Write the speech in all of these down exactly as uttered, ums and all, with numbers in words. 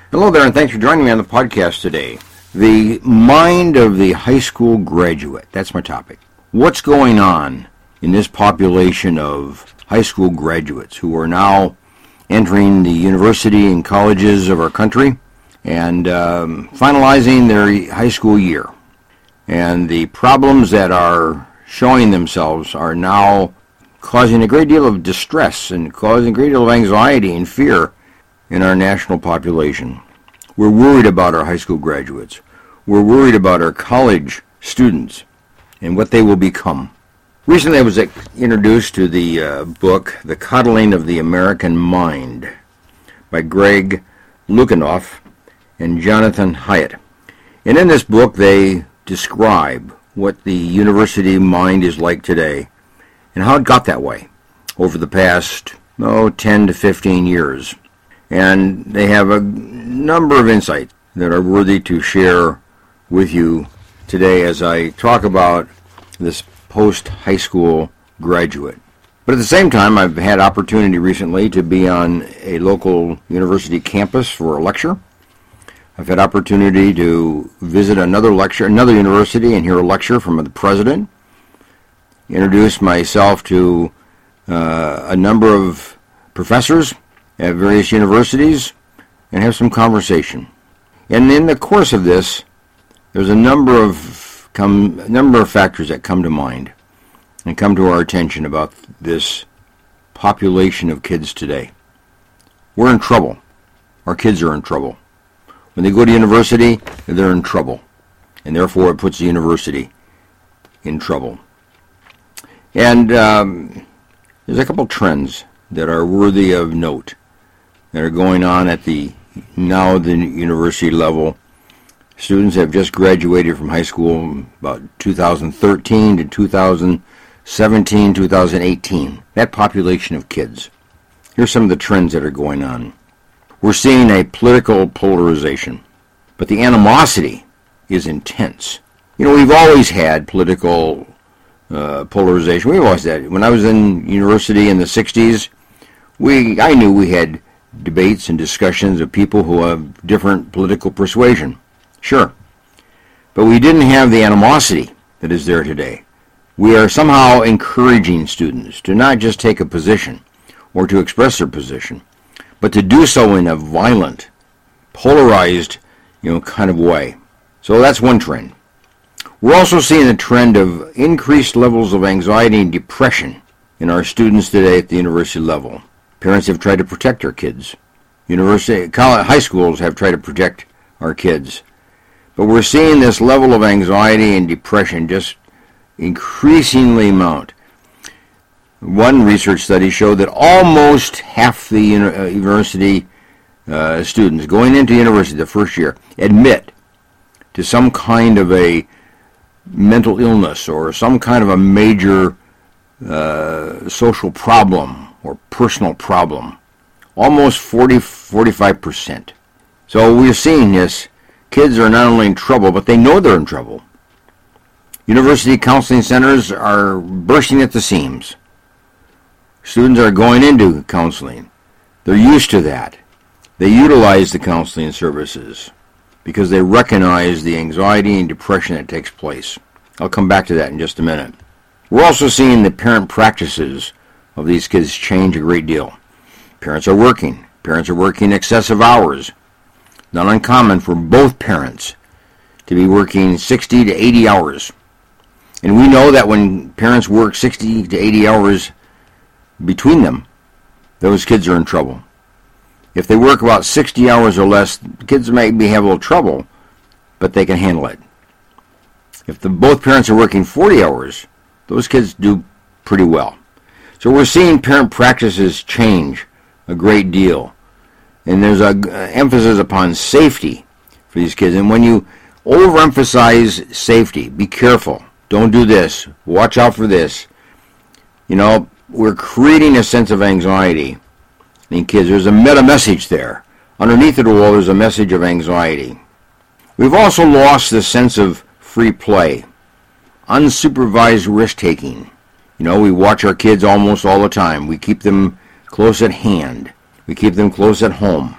Hello there, and thanks for joining me on the podcast today. The mind of the high school graduate. That's my topic. What's going on in this population of high school graduates who are now entering the university and colleges of our country and um, finalizing their high school year? And the problems that are showing themselves are now causing a great deal of distress and causing a great deal of anxiety and fear in our national population. We're worried about our high school graduates. We're worried about our college students and what they will become. Recently I was introduced to the uh, book, The Coddling of the American Mind, by Greg Lukianoff and Jonathan Haidt. And in this book they describe what the university mind is like today and how it got that way over the past, oh, ten to fifteen years. And they have a number of insights that are worthy to share with you today as I talk about this post-high school graduate. But at the same time, I've had opportunity recently to be on a local university campus for a lecture. I've had opportunity to visit another lecture, another university, and hear a lecture from the president. Introduce myself to uh, a number of professors at various universities and have some conversation. And in the course of this, there's a number of come a number of factors that come to mind and come to our attention about this population of kids today. We're in trouble. Our kids are in trouble. When they go to university, they're in trouble. And therefore it puts the university in trouble. And um, there's a couple trends that are worthy of note that are going on at the now the university level. Students have just graduated from high school about two thousand thirteen to two thousand seventeen, two thousand eighteen. That population of kids. Here's some of the trends that are going on. We're seeing a political polarization, but the animosity is intense. You know, we've always had political uh, polarization. We've always had. When I was in university in the sixties, we I knew we had debates and discussions of people who have different political persuasion. Sure. But we didn't have the animosity that is there today. We are somehow encouraging students to not just take a position or to express their position, but to do so in a violent, polarized, you know, kind of way. So that's one trend. We're also seeing a trend of increased levels of anxiety and depression in our students today at the university level. Parents have tried to protect our kids. University, college, high schools have tried to protect our kids. But we're seeing this level of anxiety and depression just increasingly mount. One research study showed that almost half the university uh, students going into university the first year admit to some kind of a mental illness or some kind of a major uh, social problem or personal problem. Almost forty, forty-five percent. So we're seeing this. Kids are not only in trouble, but they know they're in trouble. University counseling centers are bursting at the seams. Students are going into counseling. They're used to that. They utilize the counseling services because they recognize the anxiety and depression that takes place. I'll come back to that in just a minute. We're also seeing the parent practices of these kids change a great deal. Parents are working. Parents are working excessive hours. Not uncommon for both parents to be working sixty to eighty hours. And we know that when parents work sixty to eighty hours between them, those kids are in trouble. If they work about sixty hours or less, the kids may be have a little trouble, but they can handle it. If the, both parents are working forty hours, those kids do pretty well. So we're seeing parent practices change a great deal. And there's an emphasis upon safety for these kids. And when you overemphasize safety, be careful. Don't do this. Watch out for this. You know, we're creating a sense of anxiety in kids. There's a meta message there. Underneath it all, there's a message of anxiety. We've also lost the sense of free play, unsupervised risk-taking. You know, we watch our kids almost all the time. We keep them close at hand. We keep them close at home.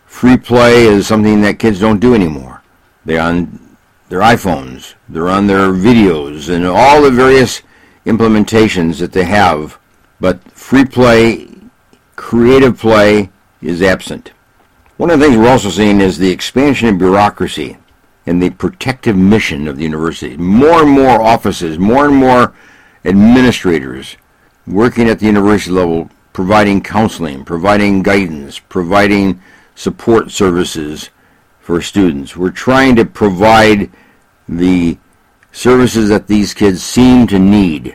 Free play is something that kids don't do anymore. They're on their iPhones, they're on their videos, and all the various implementations that they have. But free play, creative play is absent. One of the things we're also seeing is the expansion of bureaucracy and the protective mission of the university. More and more offices, more and more administrators working at the university level, providing counseling, providing guidance, providing support services for students. We're trying to provide the services that these kids seem to need.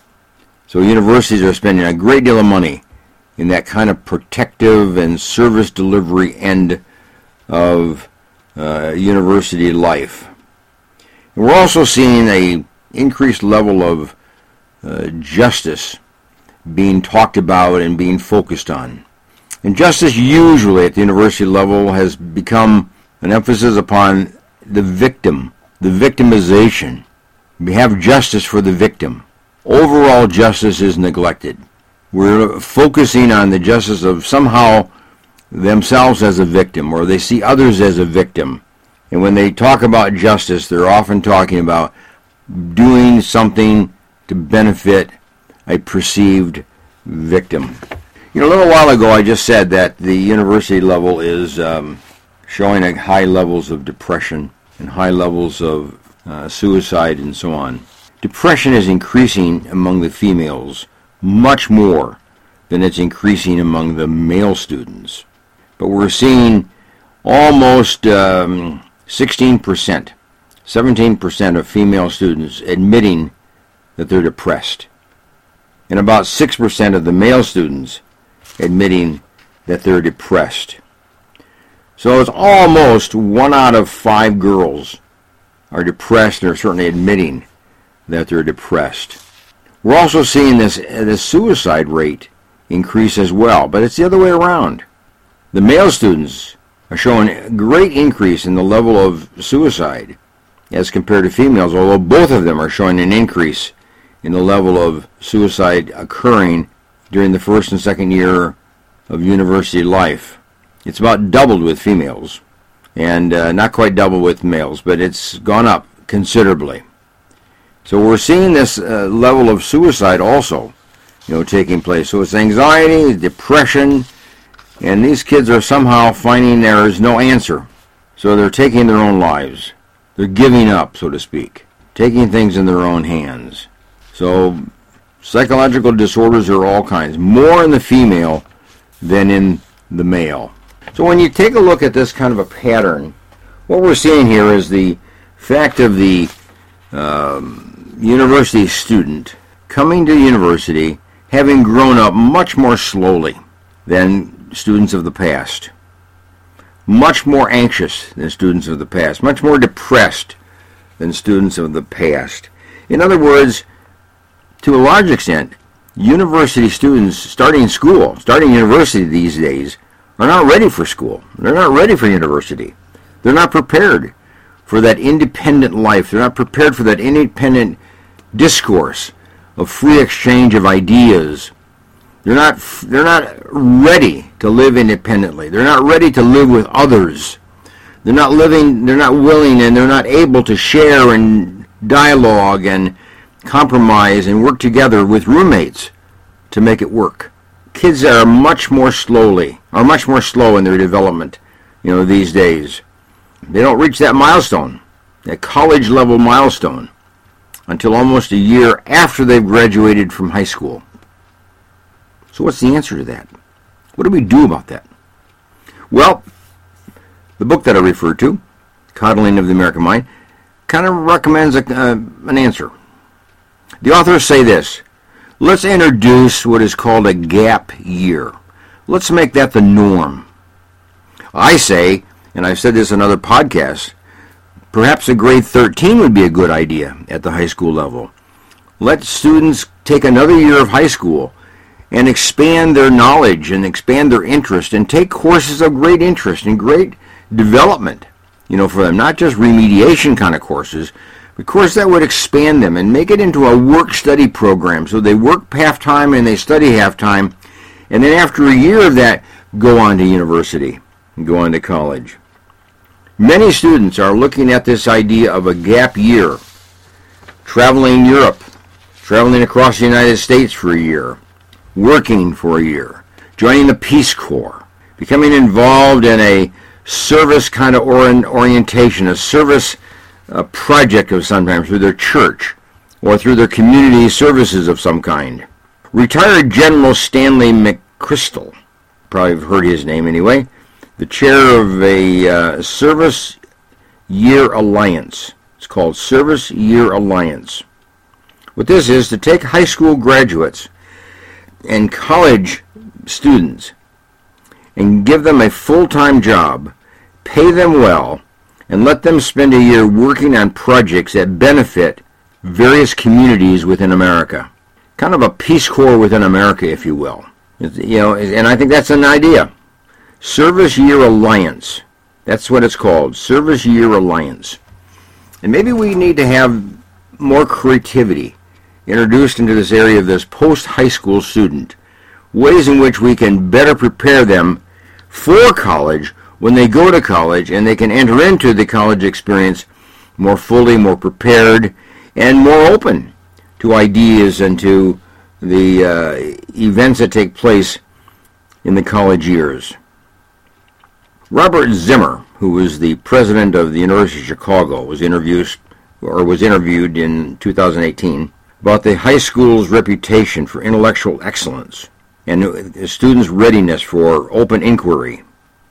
So universities are spending a great deal of money in that kind of protective and service delivery end of uh, university life. And we're also seeing a increased level of uh, justice being talked about and being focused on. And justice usually at the university level has become an emphasis upon the victim, the victimization. We have justice for the victim. Overall justice is neglected. We're focusing on the justice of somehow themselves as a victim, or they see others as a victim. And when they talk about justice, they're often talking about doing something to benefit a perceived victim. You know, a little while ago I just said that the university level is um, showing like high levels of depression and high levels of uh, suicide and so on. Depression is increasing among the females much more than it's increasing among the male students. But we're seeing almost um, sixteen percent, seventeen percent of female students admitting that they're depressed, and about six percent of the male students admitting that they're depressed. So it's almost one out of five girls are depressed, and are certainly admitting that they're depressed. We're also seeing this, this suicide rate increase as well, but it's the other way around. The male students are showing a great increase in the level of suicide as compared to females, although both of them are showing an increase in the level of suicide occurring during the first and second year of university life. It's about doubled with females, and uh, not quite double with males, but it's gone up considerably. So we're seeing this uh, level of suicide also, you know, taking place. So it's anxiety, depression, and these kids are somehow finding there is no answer. So they're taking their own lives. They're giving up, so to speak, taking things in their own hands. So psychological disorders are all kinds, more in the female than in the male. So when you take a look at this kind of a pattern, what we're seeing here is the fact of the um, university student coming to university having grown up much more slowly than students of the past, much more anxious than students of the past, much more depressed than students of the past. In other words, to a large extent, university students starting school, starting university these days, are not ready for school. They're not ready for university. They're not prepared for that independent life. They're not prepared for that independent discourse of free exchange of ideas. They're not, they're not ready to live independently. They're not ready to live with others. They're not living, they're not willing, and they're not able to share and dialogue and compromise and work together with roommates to make it work. Kids are much more slowly, are much more slow in their development, you know, these days. They don't reach that milestone, that college level milestone, until almost a year after they've graduated from high school. So what's the answer to that? What do we do about that? Well, the book that I referred to, Coddling of the American Mind, kind of recommends a, uh, an answer. The authors say this: let's introduce what is called a gap year. Let's make that the norm. I say, and I've said this in other podcasts, perhaps a grade thirteen would be a good idea at the high school level. Let students take another year of high school and expand their knowledge and expand their interest and take courses of great interest and great development, you know, for them. Not just remediation kind of courses, but courses that would expand them and make it into a work-study program. So they work half-time and they study half-time, and then after a year of that, go on to university. and go on to college. Many students are looking at this idea of a gap year, traveling Europe, traveling across the United States for a year, working for a year, joining the Peace Corps, becoming involved in a service kind of orientation, a service uh, project of some kind through their church or through their community services of some kind. Retired General Stanley McChrystal, probably have heard his name anyway, the chair of a uh, Service Year Alliance. It's called Service Year Alliance. What this is to take high school graduates and college students and give them a full-time job, pay them well, and let them spend a year working on projects that benefit various communities within America. Kind of a Peace Corps within America, if you will. You know, and I think that's an idea. Service Year Alliance. That's what it's called, Service Year Alliance. And maybe we need to have more creativity introduced into this area of this post-high school student, ways in which we can better prepare them for college when they go to college, and they can enter into the college experience more fully, more prepared, and more open to ideas and to the uh, events that take place in the college years. Robert Zimmer, who was the president of the University of Chicago, was interviewed or was interviewed in two thousand eighteen about the high school's reputation for intellectual excellence and the students' readiness for open inquiry.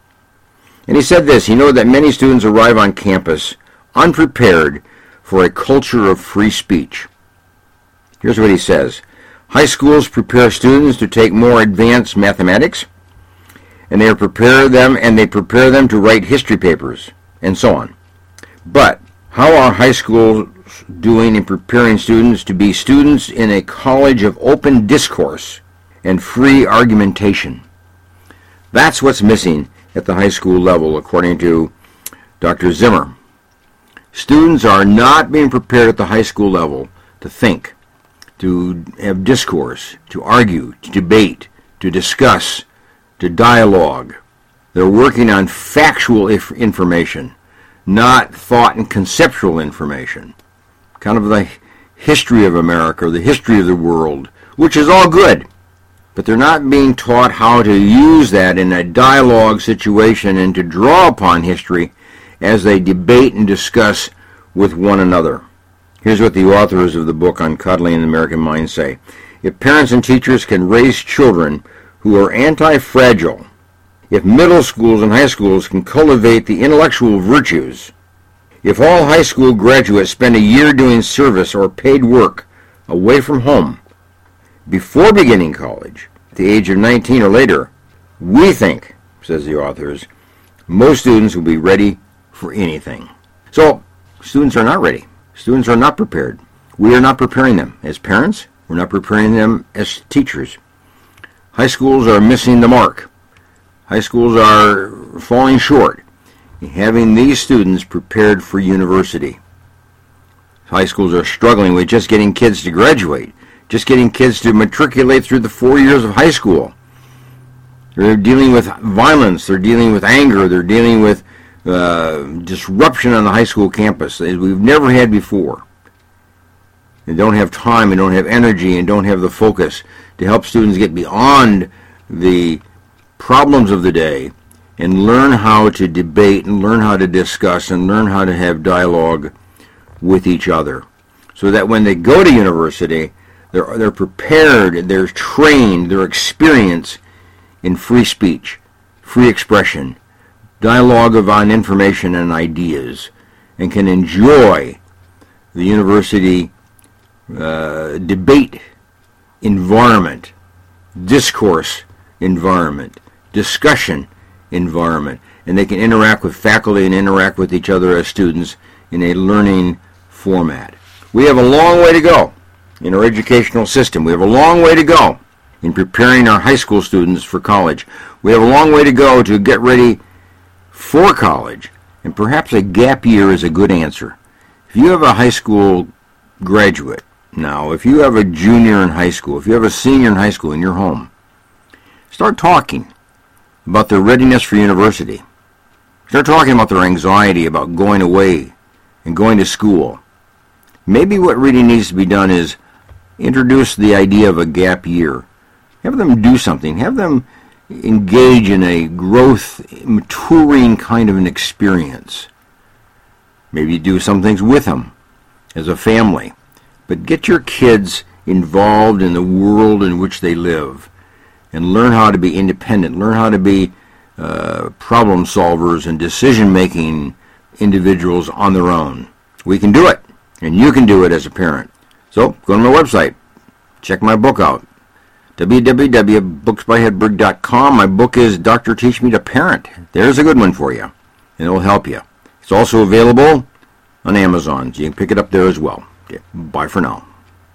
And he said this: he noted that many students arrive on campus unprepared for a culture of free speech. Here's what he says: high schools prepare students to take more advanced mathematics, and they prepare them and they prepare them to write history papers, and so on. But how are high schools doing in preparing students to be students in a college of open discourse and free argumentation? That's what's missing at the high school level, according to Doctor Zimmer. Students are not being prepared at the high school level to think, to have discourse, to argue, to debate, to discuss, to dialogue. They're working on factual if information, not thought and conceptual information. Kind of the history of America, or the history of the world, which is all good. But they're not being taught how to use that in a dialogue situation and to draw upon history as they debate and discuss with one another. Here's what the authors of the book Uncoddling the American Mind say: if parents and teachers can raise children who are anti-fragile, if middle schools and high schools can cultivate the intellectual virtues, if all high school graduates spend a year doing service or paid work away from home before beginning college, at the age of nineteen or later, we think, says the authors, most students will be ready for anything. So, students are not ready. Students are not prepared. We are not preparing them as parents. We're not preparing them as teachers. High schools are missing the mark. High schools are falling short in having these students prepared for university. High schools are struggling with just getting kids to graduate, just getting kids to matriculate through the four years of high school. They're dealing with violence. They're dealing with anger. They're dealing with uh, disruption on the high school campus that we've never had before. They don't have time, and don't have energy, and don't have the focus to help students get beyond the problems of the day and learn how to debate and learn how to discuss and learn how to have dialogue with each other, so that when they go to university, they're, they're prepared, they're trained, they're experienced in free speech, free expression, dialogue on information and ideas, and can enjoy the university uh, debate environment, discourse environment, discussion environment, and they can interact with faculty and interact with each other as students in a learning format. We have a long way to go in our educational system. We have a long way to go in preparing our high school students for college. We have a long way to go to get ready for college, and perhaps a gap year is a good answer. If you have a high school graduate now, if you have a junior in high school, if you have a senior in high school in your home, start talking about their readiness for university. Start talking about their anxiety about going away and going to school. Maybe what really needs to be done is introduce the idea of a gap year. Have them do something. Have them engage in a growth, maturing kind of an experience. Maybe do some things with them as a family. But get your kids involved in the world in which they live and learn how to be independent, learn how to be uh, problem solvers and decision-making individuals on their own. We can do it, and you can do it as a parent. So go to my website, check my book out, w w w dot books by hedberg dot com. My book is Doctor Teach Me to Parent. There's a good one for you, and it will help you. It's also available on Amazon, so you can pick it up there as well. Okay, bye for now.